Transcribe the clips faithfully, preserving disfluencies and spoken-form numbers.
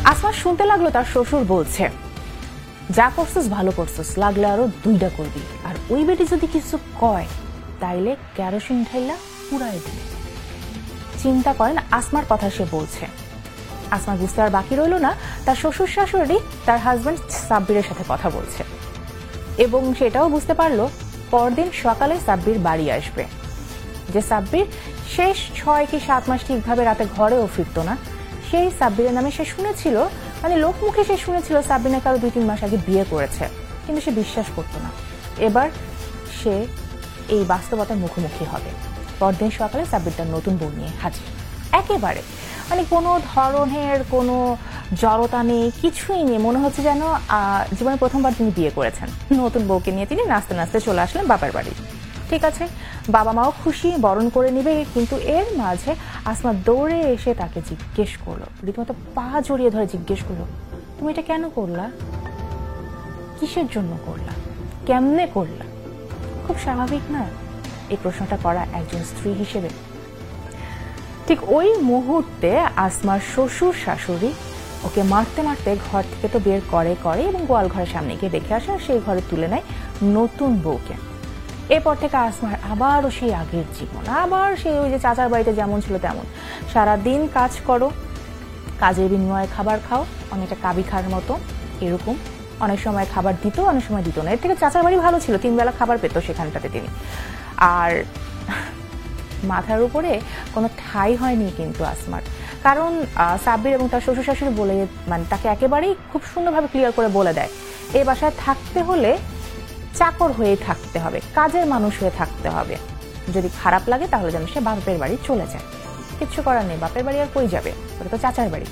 আসমা শুনতে লাগলো তার শ্বশুর বলছে, যা করছিস ভালো করছিস, লাগলে আরো দুইটা করবি, আর ওই বেটি যদি কিছু কয় তাইলে কেরোসিন ঢাইলা পুরাই দিবে। চিন্তা করেন আসমার কথা সে বলছে। আসমার বুঝতে আর বাকি রইল না তার শ্বশুর শাশুড়ি তার হাজবেন্ড সাব্বিরের সাথে কথা বলছে, এবং সেটাও বুঝতে পারলো পরদিন সকালে সাব্বির বাড়ি আসবে। যে সাব্বির শেষ ছয় কি সাত মাস ঠিকভাবে রাতে ঘরেও ফিরত না, সেই সাব্বিরের নামে সে শুনেছিল, মানে লোকমুখে সে শুনেছিল সাব্বির নাকি আরো দুই তিন মাস আগে বিয়ে করেছে, কিন্তু সে বিশ্বাস করতো না। এবার সে এই বাস্তবতার মুখোমুখি হবে। পরদিন সকালে সাব্বির তার নতুন বউ নিয়ে হাজির। একেবারে মানে কোনো ধরনের কোনো জড়তা নেই, কিছুই নেই, মনে হচ্ছে যেন জীবনে প্রথমবার তিনি বিয়ে করেছেন। নতুন বউকে নিয়ে তিনি নাচতে নাচতে চলে আসলেন বাবার বাড়ি। ঠিক আছে, বাবা মাও খুশি, বরণ করে নিবে, কিন্তু এর মাঝে আসমা দৌড়ে এসে তাকে জিজ্ঞেস করলো, রীতিমতো পা জড়িয়ে ধরে জিজ্ঞেস করলো, তুমি এটা কেন করলা? কিসের জন্য করলা? কেমনে করলা? খুব স্বাভাবিক না এই প্রশ্নটা করা একজন স্ত্রী হিসেবে? ঠিক ওই মুহূর্তে আসমার শ্বশুর শাশুড়ি ওকে মারতে মারতে ঘর থেকে তো বের করে করে এবং গোয়াল ঘরের সামনে গিয়ে দেখে আসে, আর সেই ঘরে তুলে নেয় নতুন বউকে। এরপর থেকে আসমার আবারও সেই আগের জীবন, আবার সেই ওই যে চাচার বাড়িতে যেমন ছিল তেমন, সারাদিন কাজ করো, কাজের বিনিময়ে খাবার খাও, অনেকটা কাবি খাওয়ার মতো এরকম। অনেক সময় খাবার দিত, অনেক সময় দিত না। এর থেকে চাচার বাড়ি ভালো ছিল, তিন বেলা খাবার পেত সেখানটাতে তিনি। আর মাথার উপরে কোনো ঠাঁই হয়নি কিন্তু আসমার, কারণ সাব্বির এবং তার শ্বশুর শাশুড়ি বলে, মানে তাকে একেবারেই খুব সুন্দরভাবে ক্লিয়ার করে বলে দেয়, এই বাসায় থাকতে হলে চাকর হয়ে থাকতে হবে, কাজের মানুষ হয়ে থাকতে হবে। যদি খারাপ লাগে তাহলে যেন সে বাপের বাড়ি চলে যায়। কিচ্ছু করার নেই, বাপের বাড়ি আর কই যাবে, ওটা তো চাচার বাড়ি।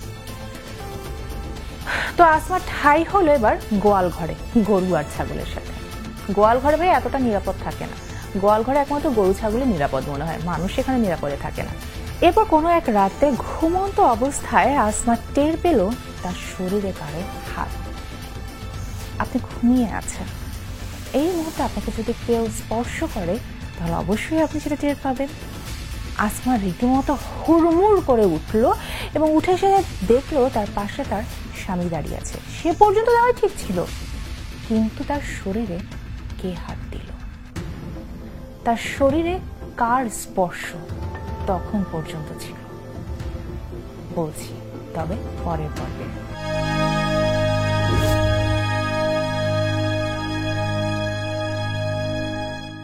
তো আসমার ঠাই হলো এবার গোয়াল ঘরে, গরু আর ছাগলের সাথে। গোয়াল ঘরে ভাই এতটা নিরাপদ থাকে না, গোয়াল ঘরে একমাত্র গরু ছাগলে নিরাপদ মনে হয়, মানুষ সেখানে নিরাপদে থাকে না। এরপর কোনো এক রাতে ঘুমন্ত অবস্থায় আসমা টের পেল তার শরীরে কারো হাত। আপনি ঘুমিয়ে আছেন, এই মুহূর্তে আপনাকে যদি কেউ স্পর্শ করে তাহলে অবশ্যই আপনি সেটা টের পাবেন। আসমা রীতিমতো হুড়মুড় করে উঠল এবং উঠে এসে দেখলো তার পাশে তার স্বামী দাঁড়িয়ে আছে। সে পর্যন্ত দাঁড়িয়ে ঠিক ছিল, কিন্তু তার শরীরে কে হাত দিল, তার শরীরে কার স্পর্শ তখন পর্যন্ত ছিল, বলছি তবে পরের পর্বে।